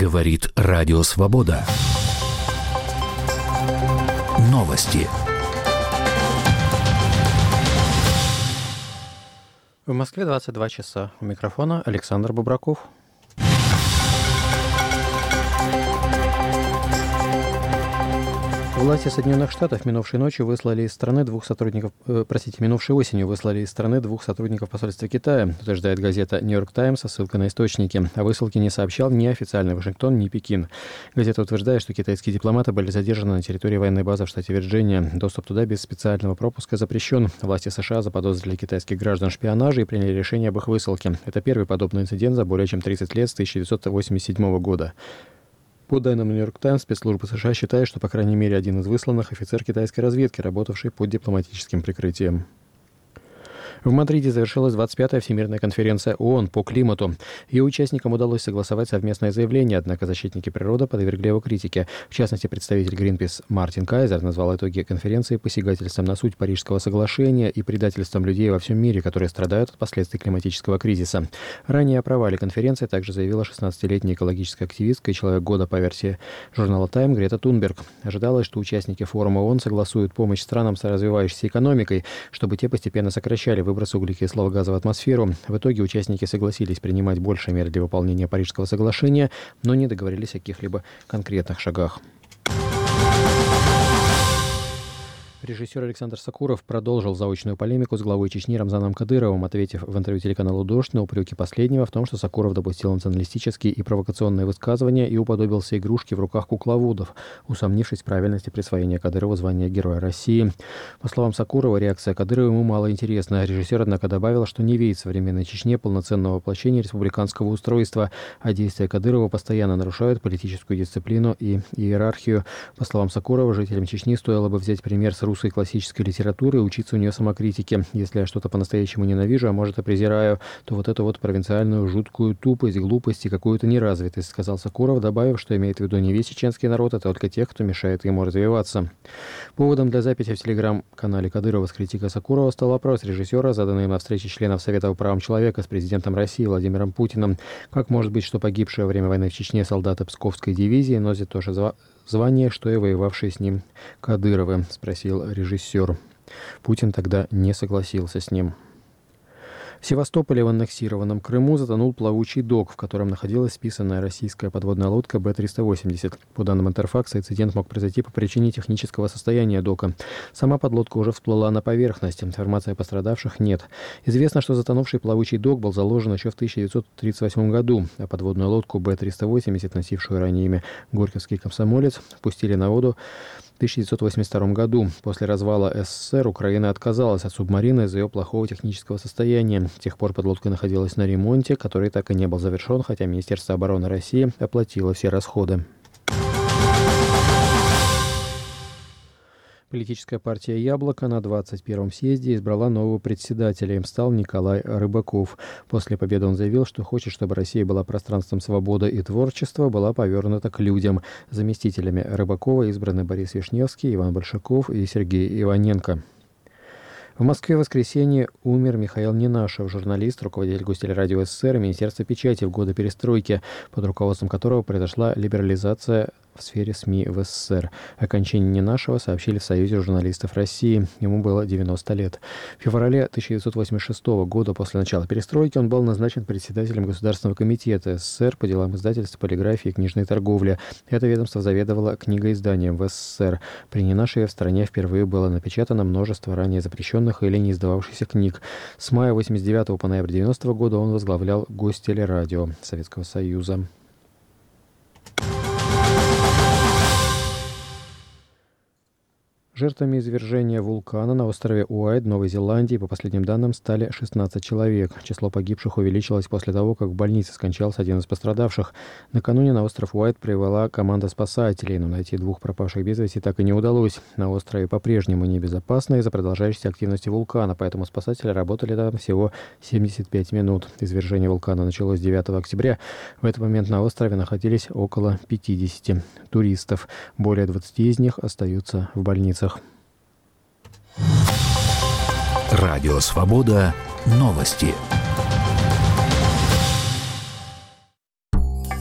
Говорит Радио Свобода. Новости. В Москве 22 часа. У микрофона Александр Бубраков. Власти Соединенных Штатов минувшей осенью выслали из страны двух сотрудников посольства Китая, утверждает газета «Нью-Йорк Таймс» со ссылкой на источники. О высылке не сообщал ни официальный Вашингтон, ни Пекин. Газета утверждает, что китайские дипломаты были задержаны на территории военной базы в штате Вирджиния. Доступ туда без специального пропуска запрещен. Власти США заподозрили китайских граждан в шпионаже и приняли решение об их высылке. Это первый подобный инцидент за более чем 30 лет с 1987 года. По данным «Нью-Йорк Таймс», спецслужбы США считают, что, по крайней мере, один из высланных – офицер китайской разведки, работавший под дипломатическим прикрытием. В Мадриде завершилась 25-я Всемирная конференция ООН по климату. Ее участникам удалось согласовать совместное заявление, однако защитники природы подвергли его критике. В частности, представитель Greenpeace Мартин Кайзер назвал итоги конференции посягательством на суть Парижского соглашения и предательством людей во всем мире, которые страдают от последствий климатического кризиса. Ранее о провале конференции также заявила 16-летняя экологическая активистка и человек года по версии журнала Time Грета Тунберг. Ожидалось, что участники форума ООН согласуют помощь странам с развивающейся экономикой, чтобы те постепенно сокращали выбросы углекислого газа в атмосферу. В итоге участники согласились принимать больше мер для выполнения Парижского соглашения, но не договорились о каких-либо конкретных шагах. Режиссер Александр Сокуров продолжил заочную полемику с главой Чечни Рамзаном Кадыровым, ответив в интервью телеканалу «Дождь» на упреки последнего в том, что Сокуров допустил националистические и провокационные высказывания и уподобился игрушке в руках кукловодов, усомнившись в правильности присвоения Кадырову звания Героя России. По словам Сокурова, реакция Кадырова ему мало интересна. Режиссер, однако, добавил, что не видит в современной Чечне полноценного воплощения республиканского устройства, а действия Кадырова постоянно нарушают политическую дисциплину и иерархию. По словам Сокурова, жителям Чечни стоило бы взять пример с русской классической литературы и учиться у нее самокритике. Если я что-то по-настоящему ненавижу, а может и презираю, то вот эту вот провинциальную жуткую тупость, глупость и какую-то неразвитость, сказал Сокуров, добавив, что имеет в виду не весь чеченский народ, а только тех, кто мешает ему развиваться. Поводом для записи в телеграм-канале Кадырова с критикой Сокурова стал вопрос режиссера, заданный на встрече членов Совета по правам человека с президентом России Владимиром Путиным. Как может быть, что погибшие во время войны в Чечне солдаты Псковской дивизии носят то же звание, что и воевавшие с ним Кадыровы, спросил режиссер. Путин тогда не согласился с ним. В Севастополе в аннексированном Крыму затонул плавучий док, в котором находилась списанная российская подводная лодка Б-380. По данным Интерфакса, инцидент мог произойти по причине технического состояния дока. Сама подлодка уже всплыла на поверхность. Информации о пострадавших нет. Известно, что затонувший плавучий док был заложен еще в 1938 году, а подводную лодку Б-380, носившую ранее имя «Горьковский комсомолец», пустили на воду в 1982 году. После развала СССР Украина отказалась от субмарины из-за ее плохого технического состояния. С тех пор подлодка находилась на ремонте, который так и не был завершен, хотя Министерство обороны России оплатило все расходы. Политическая партия «Яблоко» на 21-м съезде избрала нового председателя. Им стал Николай Рыбаков. После победы он заявил, что хочет, чтобы Россия была пространством свободы и творчества, была повернута к людям. Заместителями Рыбакова избраны Борис Вишневский, Иван Большаков и Сергей Иваненко. В Москве в воскресенье умер Михаил Ненашев, журналист, руководитель Гостелерадио СССР и Министерства печати в годы перестройки, под руководством которого произошла либерализация в сфере СМИ в СССР. О кончине Ненашева сообщили в Союзе журналистов России. Ему было 90 лет. В феврале 1986 года, после начала перестройки, он был назначен председателем Государственного комитета СССР по делам издательства, полиграфии и книжной торговли. Это ведомство заведовало книгоизданием в СССР. При Ненашеве в стране впервые было напечатано множество ранее запрещенных или не издававшихся книг. С мая 1989 по ноябрь 1990 года он возглавлял Гостелерадио Советского Союза. Жертвами извержения вулкана на острове Уайт, Новой Зеландии, по последним данным, стали 16 человек. Число погибших увеличилось после того, как в больнице скончался один из пострадавших. Накануне на остров Уайт прибыла команда спасателей, но найти двух пропавших без вести так и не удалось. На острове по-прежнему небезопасно из-за продолжающейся активности вулкана, поэтому спасатели работали там всего 75 минут. Извержение вулкана началось 9 октября. В этот момент на острове находились около 50 туристов. Более 20 из них остаются в больницах. Радио «Свобода». Новости.